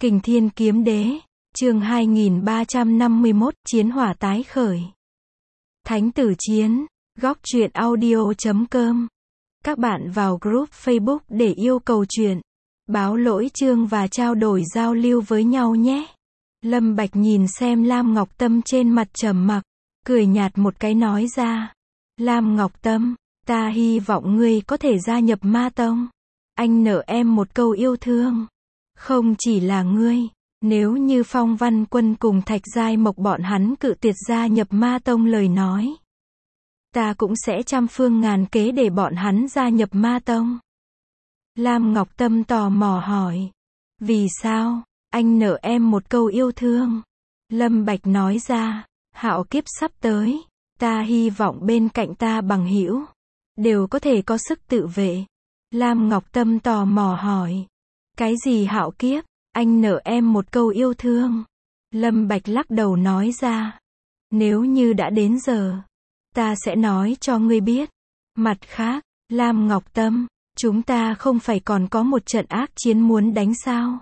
Kình Thiên Kiếm Đế, chương 2351, Chiến hỏa tái khởi. Thánh tử chiến, góc truyện audio.com. Các bạn vào group Facebook để yêu cầu truyện, báo lỗi chương và trao đổi giao lưu với nhau nhé. Lâm Bạch nhìn xem Lam Ngọc Tâm trên mặt trầm mặc, cười nhạt một cái nói ra. Lam Ngọc Tâm, ta hy vọng ngươi có thể gia nhập Ma Tông. Anh nợ em một câu yêu thương. Không chỉ là ngươi, nếu như Phong Văn Quân cùng Thạch Giai Mộc bọn hắn cự tuyệt gia nhập Ma Tông lời nói, ta cũng sẽ trăm phương ngàn kế để bọn hắn gia nhập Ma Tông. Lam Ngọc Tâm tò mò hỏi. Vì sao? Anh nợ em một câu yêu thương. Lâm Bạch nói ra. Hạo kiếp sắp tới, ta hy vọng bên cạnh ta bằng hữu đều có thể có sức tự vệ. Lam Ngọc Tâm tò mò hỏi. Cái gì hạo kiếp? Anh nợ em một câu yêu thương. Lâm Bạch lắc đầu nói ra. Nếu như đã đến giờ, ta sẽ nói cho ngươi biết. Mặt khác, Lam Ngọc Tâm, chúng ta không phải còn có một trận ác chiến muốn đánh sao?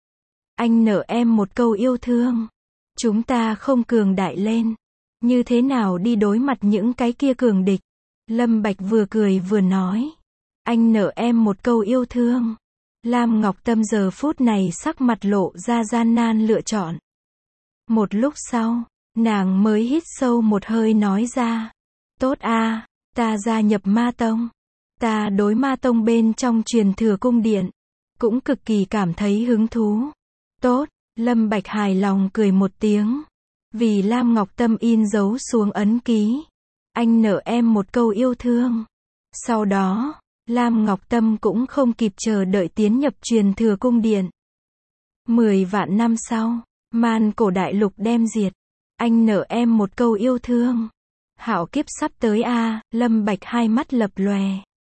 Anh nợ em một câu yêu thương. Chúng ta không cường đại lên, như thế nào đi đối mặt những cái kia cường địch? Lâm Bạch vừa cười vừa nói. Anh nợ em một câu yêu thương. Lam Ngọc Tâm giờ phút này sắc mặt lộ ra gian nan lựa chọn. Một lúc sau, nàng mới hít sâu một hơi nói ra. Tốt a, ta gia nhập Ma Tông. Ta đối Ma Tông bên trong truyền thừa cung điện cũng cực kỳ cảm thấy hứng thú. Tốt, Lâm Bạch hài lòng cười một tiếng. Vì Lam Ngọc Tâm in dấu xuống ấn ký. Anh nợ em một câu yêu thương. Sau đó, Lam Ngọc Tâm cũng không kịp chờ đợi tiến nhập truyền thừa cung điện. 10 vạn năm sau, Man Cổ Đại Lục đem diệt. Anh nợ em một câu yêu thương. Hạo kiếp sắp tới a, Lâm Bạch hai mắt lập lòe.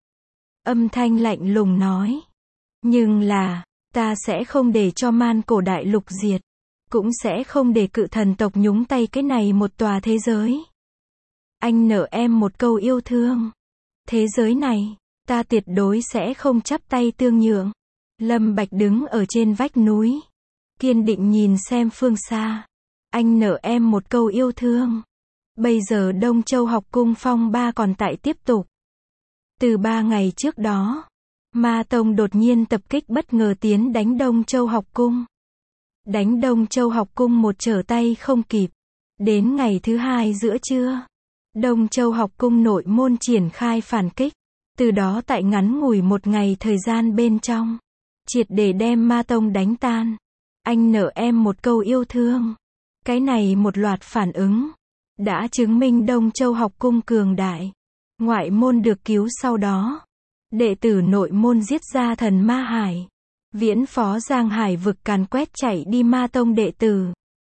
Âm thanh lạnh lùng nói. Nhưng là, ta sẽ không để cho Man Cổ Đại Lục diệt. Cũng sẽ không để cự thần tộc nhúng tay cái này một tòa thế giới. Anh nợ em một câu yêu thương. Thế giới này, ta tuyệt đối sẽ không chắp tay tương nhượng. Lâm Bạch đứng ở trên vách núi, kiên định nhìn xem phương xa. Anh nợ em một câu yêu thương. Bây giờ Đông Châu học cung phong ba còn tại tiếp tục. Từ 3 ngày trước đó, Ma Tông đột nhiên tập kích bất ngờ tiến đánh Đông Châu học cung. Đánh Đông Châu học cung một trở tay không kịp. Đến ngày thứ 2 giữa trưa, Đông Châu học cung nội môn triển khai phản kích. Từ đó tại ngắn ngủi một ngày thời gian bên trong, triệt để đem Ma Tông đánh tan. Anh nợ em một câu yêu thương. Cái này một loạt phản ứng đã chứng minh Đông Châu học cung cường đại. Ngoại môn được cứu sau đó. Đệ tử nội môn giết ra thần Ma Hải. Viễn phó Giang Hải vực càn quét chạy đi Ma Tông đệ tử.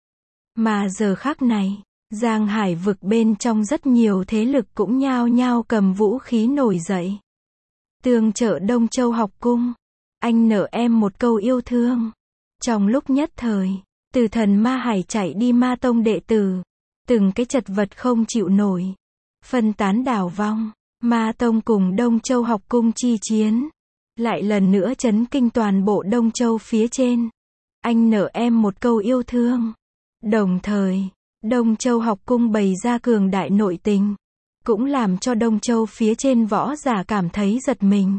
Mà giờ khắc này, Giang Hải vực bên trong rất nhiều thế lực cũng nhao nhao cầm vũ khí nổi dậy. Tương trợ Đông Châu học cung. Anh nợ em một câu yêu thương. Trong lúc nhất thời, từ thần Ma Hải chạy đi Ma Tông đệ tử, từng cái chật vật không chịu nổi, phân tán đảo vong. Ma Tông cùng Đông Châu học cung chi chiến, lại lần nữa chấn kinh toàn bộ Đông Châu phía trên. Anh nợ em một câu yêu thương. Đồng thời, Đông Châu học cung bày ra cường đại nội tình, cũng làm cho Đông Châu phía trên võ giả cảm thấy giật mình.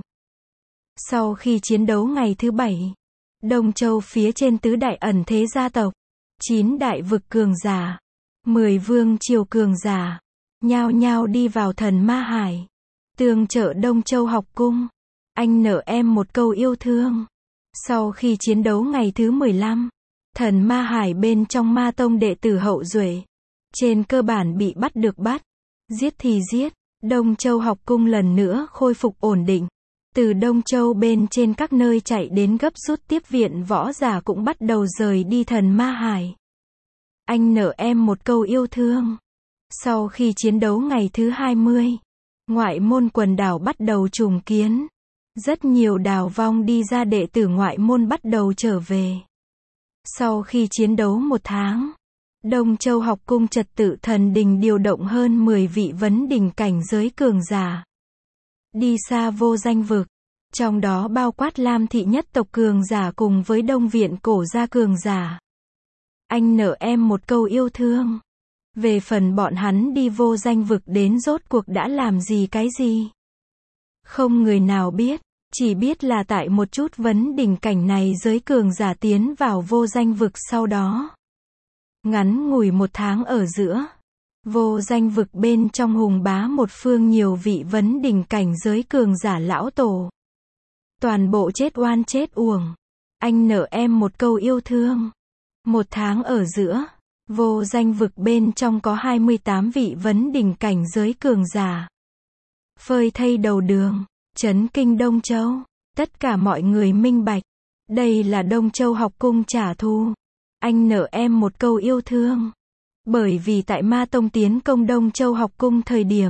Sau khi chiến đấu ngày thứ 7, Đông Châu phía trên tứ đại ẩn thế gia tộc, 9 đại vực cường giả, 10 vương triều cường giả, nhao nhao đi vào thần Ma Hải, tương trợ Đông Châu học cung. Anh nợ em một câu yêu thương. Sau khi chiến đấu ngày thứ 15, thần Ma Hải bên trong Ma Tông đệ tử hậu duệ, trên cơ bản bị bắt được bắt, giết thì giết. Đông Châu học cung lần nữa khôi phục ổn định. Từ Đông Châu bên trên các nơi chạy đến gấp rút tiếp viện võ giả cũng bắt đầu rời đi thần Ma Hải. Anh nợ em một câu yêu thương. Sau khi chiến đấu ngày thứ 20, ngoại môn quần đảo bắt đầu trùng kiến. Rất nhiều đào vong đi ra đệ tử ngoại môn bắt đầu trở về. Sau khi chiến đấu 1 tháng, Đông Châu học cung trật tự thần đình điều động hơn 10 vị vấn đỉnh cảnh giới cường giả. Đi xa vô danh vực, Trong đó bao quát Lam thị nhất tộc cường giả cùng với Đông viện cổ gia cường giả. Anh nợ em một câu yêu thương. Về phần bọn hắn đi vô danh vực đến rốt cuộc đã làm gì cái gì? Không người nào biết, chỉ biết là tại một chút vấn đỉnh cảnh này giới cường giả tiến vào vô danh vực sau đó. Ngắn ngủi 1 tháng ở giữa. Vô danh vực bên trong hùng bá một phương nhiều vị vấn đỉnh cảnh giới cường giả lão tổ. Toàn bộ chết oan chết uổng. Anh nợ em một câu yêu thương. 1 tháng ở giữa. Vô danh vực bên trong có 28 vị vấn đỉnh cảnh giới cường giả. Phơi thây đầu đường, chấn kinh Đông Châu. Tất cả mọi người minh bạch. Đây là Đông Châu học cung trả thù. Anh nợ em một câu yêu thương. Bởi vì tại Ma Tông tiến công Đông Châu học cung thời điểm.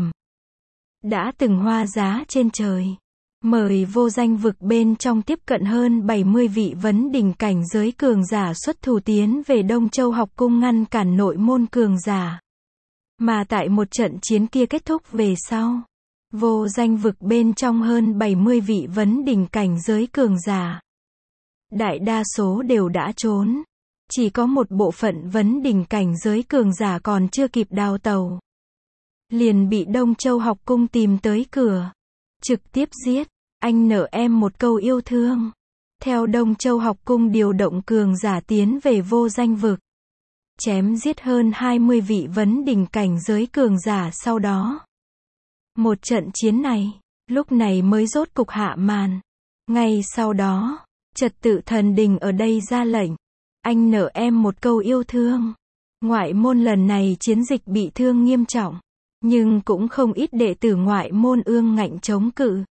Đã từng hoa giá trên trời. Mời vô danh vực bên trong tiếp cận hơn 70 vị vấn đỉnh cảnh giới cường giả xuất thủ tiến về Đông Châu học cung ngăn cản nội môn cường giả. Mà tại một trận chiến kia kết thúc về sau. Vô danh vực bên trong hơn 70 vị vấn đỉnh cảnh giới cường giả. Đại đa số đều đã trốn. Chỉ có một bộ phận vấn đỉnh cảnh giới cường giả còn chưa kịp đào tàu. Liền bị Đông Châu học cung tìm tới cửa. Trực tiếp giết. Anh nợ em một câu yêu thương. Theo Đông Châu học cung điều động cường giả tiến về vô danh vực. Chém giết hơn 20 vị vấn đỉnh cảnh giới cường giả sau đó. Một trận chiến này, lúc này mới rốt cục hạ màn. Ngay sau đó, trật tự thần đình ở đây ra lệnh. Anh nợ em một câu yêu thương. Ngoại môn lần này chiến dịch bị thương nghiêm trọng. Nhưng cũng không ít đệ tử ngoại môn ương ngạnh chống cự.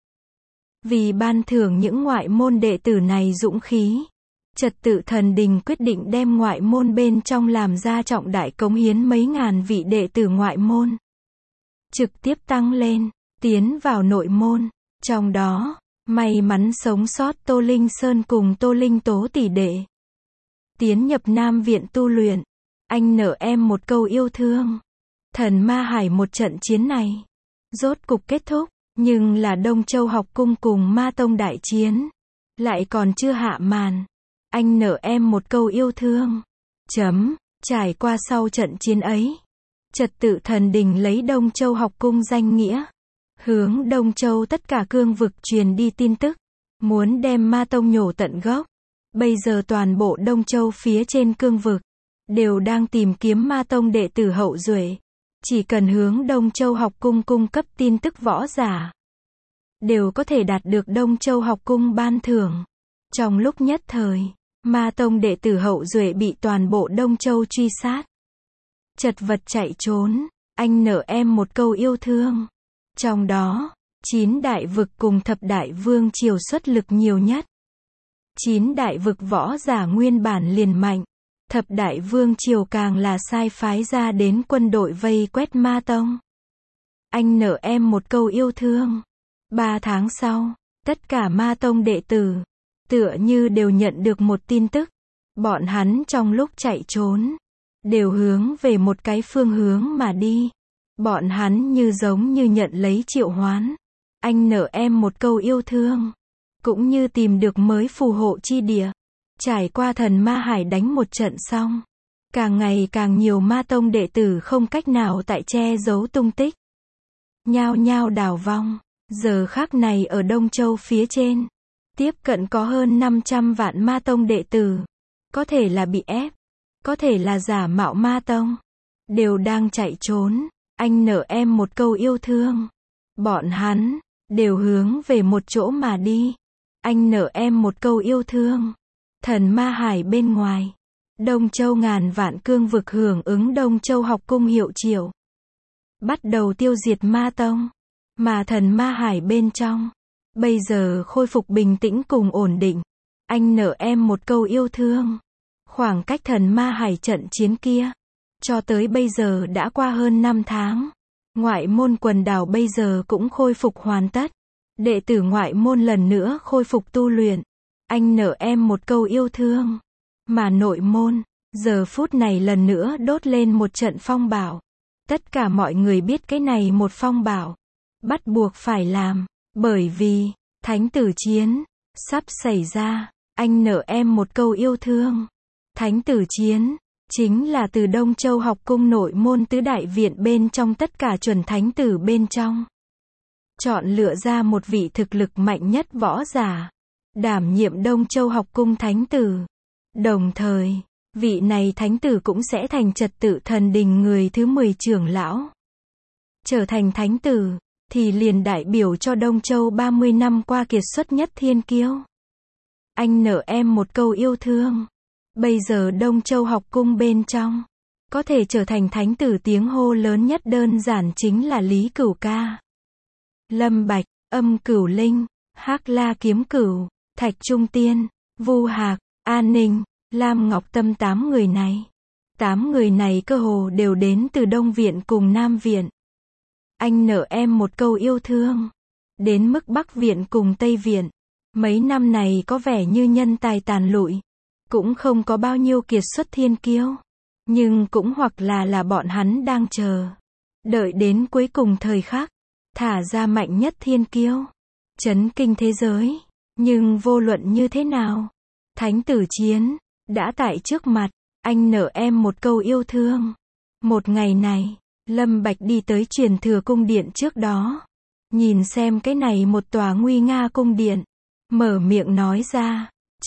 Vì ban thưởng những ngoại môn đệ tử này dũng khí. Trật tự thần đình quyết định đem ngoại môn bên trong làm ra trọng đại cống hiến mấy ngàn vị đệ tử ngoại môn. Trực tiếp tăng lên, tiến vào nội môn. Trong đó, may mắn sống sót Tô Linh Sơn cùng Tô Linh Tố tỷ đệ. Tiến nhập Nam viện tu luyện. Anh nợ em một câu yêu thương. Thần Ma Hải một trận chiến này. Rốt cục kết thúc. Nhưng là Đông Châu học cung cùng Ma Tông đại chiến. Lại còn chưa hạ màn. Anh nợ em một câu yêu thương. Trải qua sau trận chiến ấy. Trật tự thần đình lấy Đông Châu học cung danh nghĩa. Hướng Đông Châu tất cả cương vực truyền đi tin tức. Muốn đem Ma Tông nhổ tận gốc. Bây giờ toàn bộ Đông Châu phía trên cương vực. Đều đang tìm kiếm Ma Tông đệ tử hậu duệ. Chỉ cần hướng Đông Châu học cung cung cấp tin tức võ giả. Đều có thể đạt được Đông Châu học cung ban thưởng. Trong lúc nhất thời, Ma Tông đệ tử hậu duệ bị toàn bộ Đông Châu truy sát. Chật vật chạy trốn. Anh nợ em một câu yêu thương. Trong đó, 9 đại vực cùng thập đại vương triều xuất lực nhiều nhất. 9 đại vực võ giả nguyên bản liền mạnh. Thập đại vương triều càng là sai phái ra đến quân đội vây quét Ma Tông. Anh nợ em một câu yêu thương. 3 tháng sau, tất cả Ma Tông đệ tử, tựa như đều nhận được một tin tức. Bọn hắn trong lúc chạy trốn, đều hướng về một cái phương hướng mà đi. Bọn hắn như giống như nhận lấy triệu hoán. Anh nợ em một câu yêu thương. Cũng như tìm được mới phù hộ chi địa. Trải qua thần Ma Hải đánh một trận xong. Càng ngày càng nhiều Ma Tông đệ tử không cách nào tại che giấu tung tích. Nhao nhao đào vong. Giờ khắc này ở Đông Châu phía trên. Tiếp cận có hơn 500 vạn Ma Tông đệ tử. Có thể là bị ép. Có thể là giả mạo Ma Tông. Đều đang chạy trốn. Anh nợ em một câu yêu thương. Bọn hắn, đều hướng về một chỗ mà đi. Anh nợ em một câu yêu thương. Thần Ma Hải bên ngoài. Đông Châu ngàn vạn cương vực hưởng ứng Đông Châu học cung hiệu triệu. Bắt đầu tiêu diệt Ma Tông. Mà thần Ma Hải bên trong. Bây giờ khôi phục bình tĩnh cùng ổn định. Anh nợ em một câu yêu thương. Khoảng cách thần Ma Hải trận chiến kia. Cho tới bây giờ đã qua hơn 5 tháng. Ngoại môn quần đảo bây giờ cũng khôi phục hoàn tất. Đệ tử ngoại môn lần nữa khôi phục tu luyện. Anh nợ em một câu yêu thương. Mà nội môn, giờ phút này lần nữa đốt lên một trận phong bạo. Tất cả mọi người biết cái này một phong bạo. Bắt buộc phải làm. Bởi vì, Thánh tử chiến. Sắp xảy ra. Anh nợ em một câu yêu thương. Thánh tử chiến. Chính là từ Đông Châu học cung nội môn tứ đại viện bên trong tất cả chuẩn thánh tử bên trong. Chọn lựa ra một vị thực lực mạnh nhất võ giả. Đảm nhiệm Đông Châu học cung thánh tử. Đồng thời, vị này thánh tử cũng sẽ thành trật tự thần đình người thứ 10 trưởng lão. Trở thành thánh tử, thì liền đại biểu cho Đông Châu 30 năm qua kiệt xuất nhất thiên kiêu. Anh nợ em một câu yêu thương. Bây giờ Đông Châu học cung bên trong, có thể trở thành thánh tử tiếng hô lớn nhất đơn giản chính là Lý Cửu Ca, Lâm Bạch, Âm Cửu Linh, Hắc La Kiếm Cửu, Thạch Trung Tiên, Vu Hạc, An Ninh, Lam Ngọc Tâm 8 người này. 8 người này cơ hồ đều đến từ Đông Viện cùng Nam Viện. Anh nợ em một câu yêu thương. Đến mức Bắc Viện cùng Tây Viện. Mấy năm này có vẻ như nhân tài tàn lụi. Cũng không có bao nhiêu kiệt xuất thiên kiêu. Nhưng cũng hoặc là bọn hắn đang chờ. Đợi đến cuối cùng thời khắc. Thả ra mạnh nhất thiên kiêu. Chấn kinh thế giới. Nhưng vô luận như thế nào. Thánh tử chiến. Đã tại trước mặt. Anh nợ em một câu yêu thương. Một ngày này. Lâm Bạch đi tới truyền thừa cung điện trước đó. Nhìn xem cái này một tòa nguy nga cung điện. Mở miệng nói ra.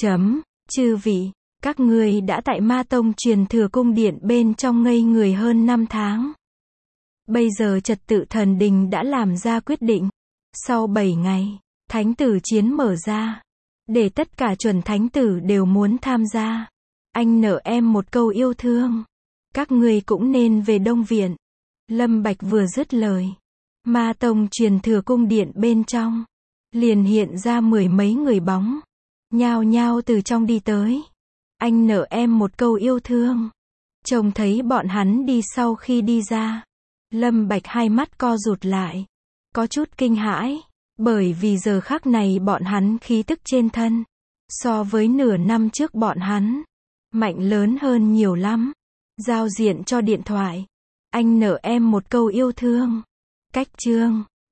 Chư vị, các ngươi đã tại Ma Tông truyền thừa cung điện bên trong ngây người hơn 5 tháng. Bây giờ trật tự thần đình đã làm ra quyết định. Sau 7 ngày, thánh tử chiến mở ra. Để tất cả chuẩn thánh tử đều muốn tham gia. Anh nợ em một câu yêu thương. Các ngươi cũng nên về Đông Viện. Lâm Bạch vừa dứt lời. Ma Tông truyền thừa cung điện bên trong. Liền hiện ra 10 mấy người bóng. Nhao nhao từ trong đi tới. Anh nợ em một câu yêu thương. Trông thấy bọn hắn đi sau khi đi ra. Lâm Bạch hai mắt co rụt lại. Có chút kinh hãi. Bởi vì giờ khắc này bọn hắn khí tức trên thân. So với nửa năm trước bọn hắn. Mạnh lớn hơn nhiều lắm. Giao diện cho điện thoại. Anh nợ em một câu yêu thương. Cách chương